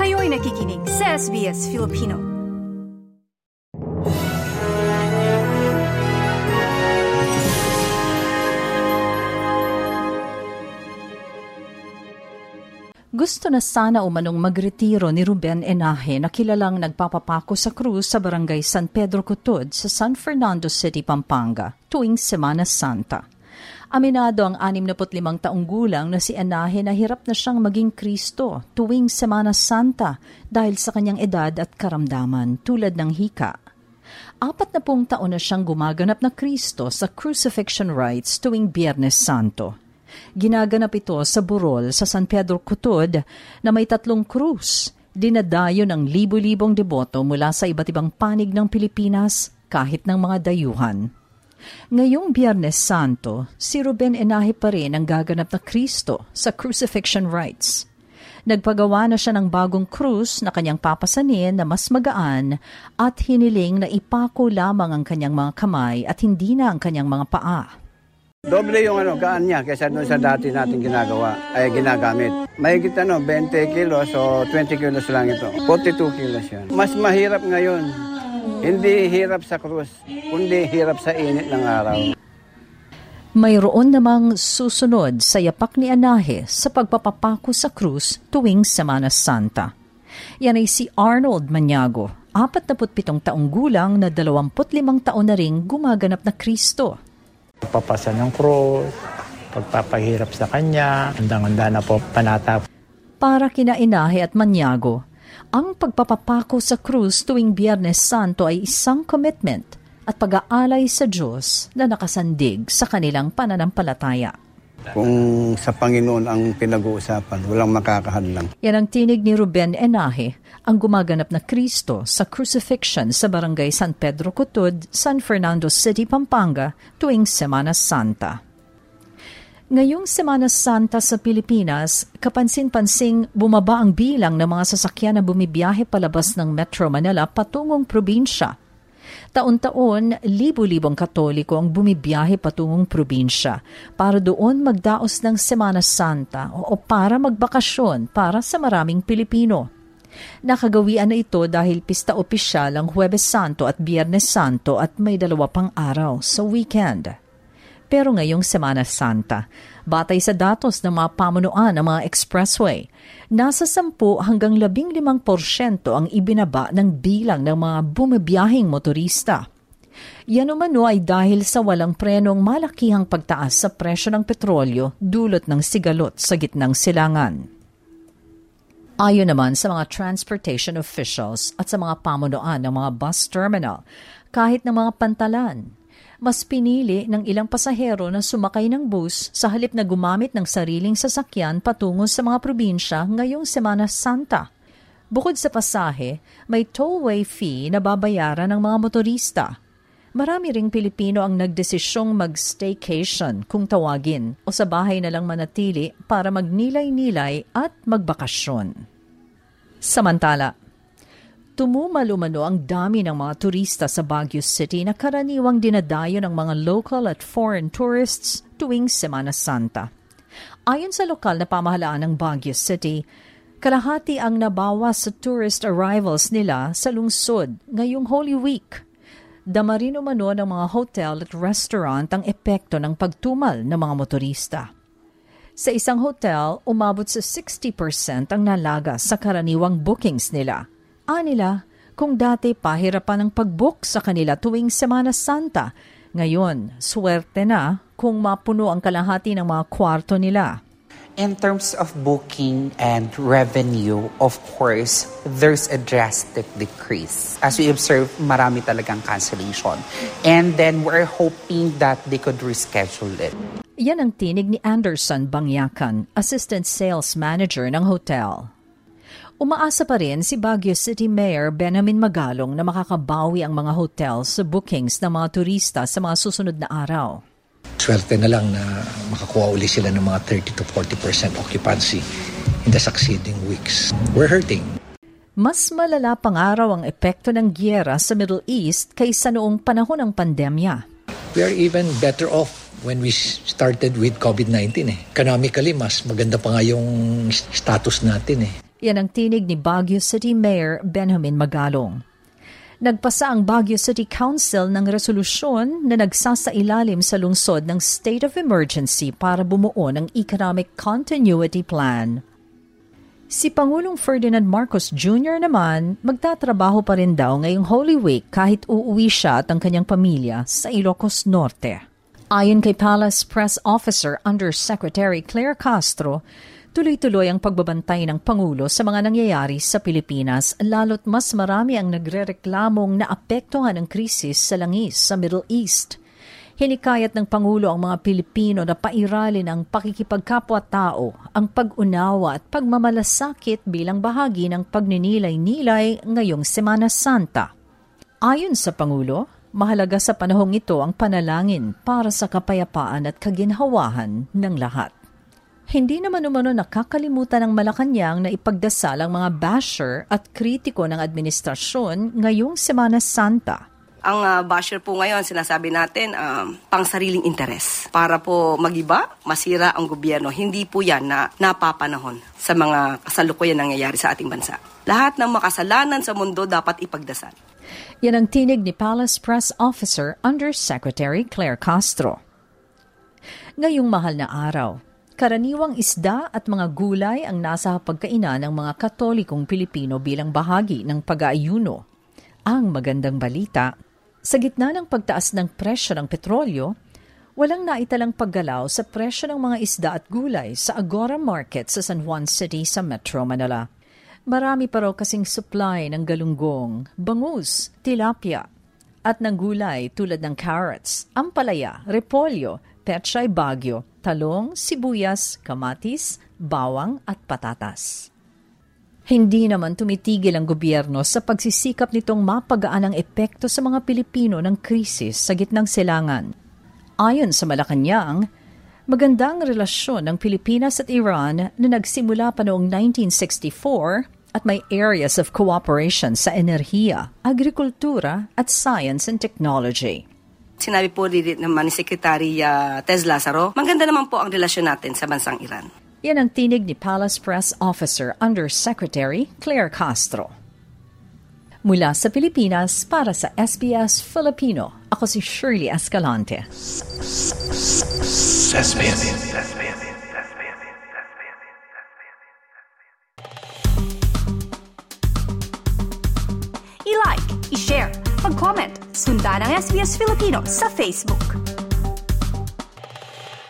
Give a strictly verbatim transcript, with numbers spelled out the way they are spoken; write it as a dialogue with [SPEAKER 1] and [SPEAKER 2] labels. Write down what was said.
[SPEAKER 1] Kayo'y nakikinig sa S B S Filipino. Gusto na sana umanong magretiro ni Ruben Enaje na kilalang nagpapapako sa krus sa barangay San Pedro Cotod sa San Fernando City, Pampanga tuwing Semana Santa. Aminado ang anim na limang taong gulang na si Enaje na hirap na siyang maging Kristo tuwing Semana Santa dahil sa kanyang edad at karamdaman tulad ng hika. Apat na pung taon na siyang gumaganap na Kristo sa crucifixion rites tuwing Biyernes Santo. Ginaganap ito sa burol sa San Pedro Cotod na may tatlong krus. Dinadayo ng libo-libong deboto mula sa iba't ibang panig ng Pilipinas kahit ng mga dayuhan. Ngayong Biyernes Santo, si Ruben Enaje pa rin ang gaganap na Kristo sa crucifixion rites. Nagpagawa na siya ng bagong krus na kanyang papasanin na mas magaan at hiniling na ipako lamang ang kanyang mga kamay at hindi na ang kanyang mga paa.
[SPEAKER 2] Doble yung ano, gaan niya kaysa doon sa dati natin ginagawa, ay ginagamit. Mahigit ano, twenty kilos o twenty kilos lang ito. forty-two kilos yan. Mas mahirap ngayon. Hindi hirap sa krus, kundi hirap sa init ng araw.
[SPEAKER 1] Mayroon namang susunod sa yapak ni Enaje sa pagpapapako sa krus tuwing Semana Santa. Yan ay si Arnold Maniago, apat na pitong taong gulang na dalawampu't limang taon na ring gumaganap na Kristo.
[SPEAKER 3] Pagpapasa ng krus, pagpapahirap sa kanya, handang-handa na po panata.
[SPEAKER 1] Para kina Enaje at Maniago, ang pagpapapako sa krus tuwing Biyernes Santo ay isang commitment at pag-aalay sa Diyos na nakasandig sa kanilang pananampalataya.
[SPEAKER 2] Kung sa Panginoon ang pinag-uusapan, walang makakahadlang.
[SPEAKER 1] Yan ang tinig ni Ruben Enaje, ang gumaganap na Kristo sa crucifixion sa barangay San Pedro Cotod, San Fernando City, Pampanga tuwing Semana Santa. Ngayong Semana Santa sa Pilipinas, kapansin-pansing bumaba ang bilang ng mga sasakyan na bumibiyahe palabas ng Metro Manila patungong probinsya. Taon-taon, libo-libong Katoliko ang bumibiyahe patungong probinsya para doon magdaos ng Semana Santa o para magbakasyon para sa maraming Pilipino. Nakagawian na ito dahil pista opisyal ang Huwebes Santo at Biyernes Santo at may dalawa pang araw sa weekend. Pero ngayong Semana Santa, batay sa datos ng mga pamunuan ng mga expressway, nasa sampu hanggang labing limang porsyento ang ibinaba ng bilang ng mga bumibiyahing motorista. Yan umano ay dahil sa walang prenong malakihang pagtaas sa presyo ng petrolyo dulot ng sigalot sa gitnang silangan. Ayon naman sa mga transportation officials at sa mga pamunuan ng mga bus terminal, kahit ng mga pantalan, mas pinili ng ilang pasahero na sumakay ng bus sa halip na gumamit ng sariling sasakyan patungo sa mga probinsya ngayong Semana Santa. Bukod sa pasahe, may tollway fee na babayaran ng mga motorista. Marami ring Pilipino ang nagdesisyong mag-staycation kung tawagin o sa bahay na lang manatili para magnilay-nilay at magbakasyon. Samantala, tumumalumano ang dami ng mga turista sa Baguio City na karaniwang dinadayo ng mga local at foreign tourists tuwing Semana Santa. Ayon sa lokal na pamahalaan ng Baguio City, kalahati ang nabawas sa tourist arrivals nila sa lungsod ngayong Holy Week. Dama rin umano ng mga hotel at restaurant ang epekto ng pagtumal ng mga motorista. Sa isang hotel, umabot sa sixty percent ang nalaga sa karaniwang bookings nila. Anila, kung dati pahirapan ang pag-book sa kanila tuwing Semana Santa, ngayon, swerte na kung mapuno ang kalahati ng mga kwarto nila.
[SPEAKER 4] In terms of booking and revenue, of course, there's a drastic decrease. As we observe, marami talagang cancellation. And then we're hoping that they could reschedule it.
[SPEAKER 1] Yan ang tinig ni Anderson Bangyakan, Assistant Sales Manager ng hotel. Umaasa pa rin si Baguio City Mayor Benjamin Magalong na makakabawi ang mga hotels sa bookings ng mga turista sa mga susunod na araw.
[SPEAKER 5] Swerte na lang na makakuha uli sila ng mga thirty to forty percent occupancy in the succeeding weeks. We're hurting.
[SPEAKER 1] Mas malala pang araw ang epekto ng giyera sa Middle East kaysa noong panahon ng pandemya.
[SPEAKER 5] We are even better off when we started with COVID nineteen. Eh. Economically, mas maganda pa nga yung status natin. Eh.
[SPEAKER 1] Yan ang tinig ni Baguio City Mayor Benjamin Magalong. Nagpasa ang Baguio City Council ng resolusyon na nagsasailalim sa lungsod ng state of emergency para bumuo ng Economic Continuity Plan. Si Pangulong Ferdinand Marcos Junior naman magtatrabaho pa rin daw ngayong Holy Week kahit uuwi siya at ang kanyang pamilya sa Ilocos Norte. Ayon kay Palace Press Officer Undersecretary Claire Castro, tuloy-tuloy ang pagbabantay ng Pangulo sa mga nangyayari sa Pilipinas lalo't mas marami ang nagrereklamong naapektuhan ng krisis sa langis sa Middle East. Hinikayat ng Pangulo ang mga Pilipino na pairalin ang pakikipagkapwa-tao, ang pag-unawa at pagmamalasakit bilang bahagi ng pagninilay-nilay ngayong Semana Santa. Ayon sa Pangulo, mahalaga sa panahong ito ang panalangin para sa kapayapaan at kaginhawahan ng lahat. Hindi naman umano nakakalimutan ng Malacanang na ipagdasal ang mga basher at kritiko ng administrasyon ngayong Semana Santa.
[SPEAKER 6] Ang uh, basher po ngayon, sinasabi natin, um, pang sariling interes. Para po magiba, masira ang gobyerno. Hindi po yan na napapanahon sa mga kasalukuyan nangyayari sa ating bansa. Lahat ng makasalanan sa mundo dapat ipagdasal.
[SPEAKER 1] Yan ang tinig ni Palace Press Officer Undersecretary Claire Castro. Ngayong mahal na araw, karaniwang isda at mga gulay ang nasa pagkainan ng mga Katolikong Pilipino bilang bahagi ng pag-aayuno. Ang magandang balita, sa gitna ng pagtaas ng presyo ng petrolyo, walang naitalang paggalaw sa presyo ng mga isda at gulay sa Agora Market sa San Juan City sa Metro Manila. Marami pa raw kasing supply ng galunggong, bangus, tilapia, at ng gulay tulad ng carrots, ampalaya, repolyo, pechay bagyo, talong, sibuyas, kamatis, bawang at patatas. Hindi naman tumitigil ang gobyerno sa pagsisikap nitong mapagaan ang epekto sa mga Pilipino ng krisis sa gitnang silangan. Ayon sa Malacanang, magandang relasyon ng Pilipinas at Iran na nagsimula pa noong nineteen sixty-four at may areas of cooperation sa enerhiya, agrikultura at science and technology.
[SPEAKER 6] Sinabi po rin naman ni Secretary uh, Tez Lazaro, maganda naman po ang relasyon natin sa bansang Iran.
[SPEAKER 1] Yan ang tinig ni Palace Press Officer Undersecretary Claire Castro. Mula sa Pilipinas para sa S B S Filipino, ako si Shirley Escalante. S B S.
[SPEAKER 7] I-like, i-share, mag-comment, sundan ang S B S Filipino sa Facebook.